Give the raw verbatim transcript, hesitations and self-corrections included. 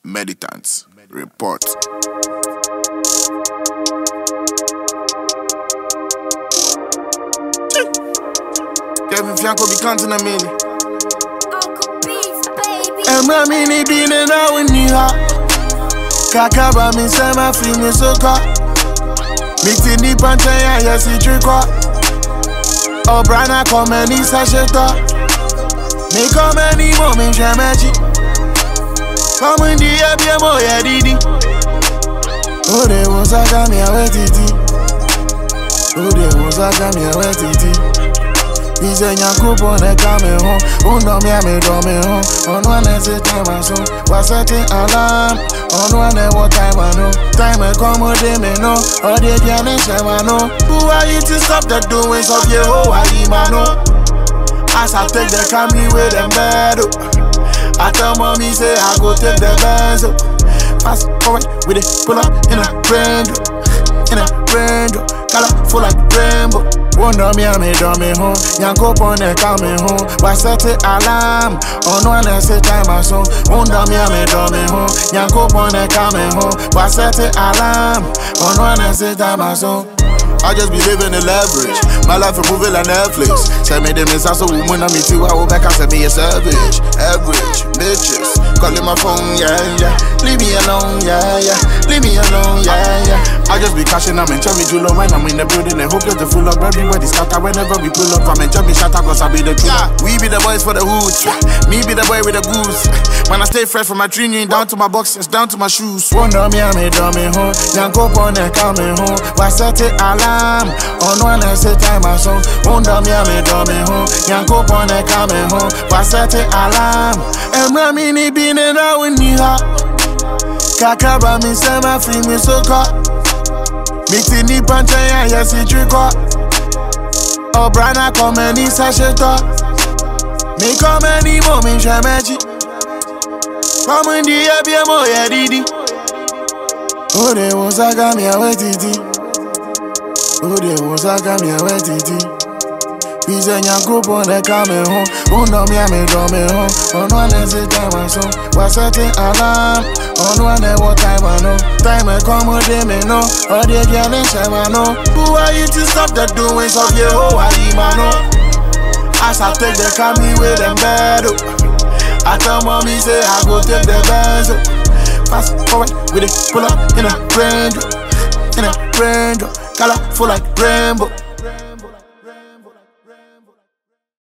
Meditants report. Kevin Fianco be counting a million. Emra mini bine na winiha. Kakaba mi sema fi mi soka. Miti ni pante ya yesi trikwa. Obrana come ni sasheta. Me come ni mo mi shemechi. Come in the air mo ya didi. Ode wo saka mi awe titi. Ode wo saka mi awe titi. Ize nyakupo ne kame home. Uno mi ame do me home. Ono ane se time aso. Wasete alarm. Ono ane what time I know. Time I come de me no. Ode diane shema no. Who are you to stop the doings of your whole Imano? As I take the Camry with them bed. I tell mommy say I go take the Benz. Fast forward with it. Pull up in a Range. In a Range. Color full like rainbow. Wonder me I made on me home. Yanko pon e come home. Was set it alarm. On one and say time I saw. Wonder me I made on me home. Yanko pon e come home. Was set it alarm. On one and say time I saw. I just be living in leverage. My life a movie like Netflix. Say me them is also woman on me too. I will back and say me a savage. Average bitches calling my phone, yeah, yeah. Leave me alone, yeah, yeah. Leave me alone, yeah, yeah. I just be cashing up and tell me Julo when I'm in the building. And hope that the full up everybody's scatter whenever we pull up. I'm in me shut up cause I be the truth. Yeah, we be the boys for the hoods. Me be the boy with the goose. When I stay fresh from my training down to my boxes, down to my shoes. Wonder me, I made on me home. Yanko pon e coming home. Why set it alarm? On one and say time I saw. Wonder me, I made on me home. Yanko pon e coming home. Why set it alarm? Emra mini bine na winiha. Kakaba mi sema fi mi soka. Miti ni pante ya yesi trikwa. Obrana come ni sasheta. Me come ni mo mi shemechi. Come in the air mo ya didi. Ode wo saka mi awe titi. Ode wo saka mi awe titi. Ize nyakupo ne kame home. Uno mi ame do me home. Ono ane se time I saw. Wasete alarm. Ono ane what time I know. Time I come de me no. Ode diane shema no. Who are you to stop the doings of your whole Imano? As I take the Camry with them bed. I tell mommy say I go take the Benz. Fast forward with it. Pull up in a Range. In a Range. Color full like rainbow.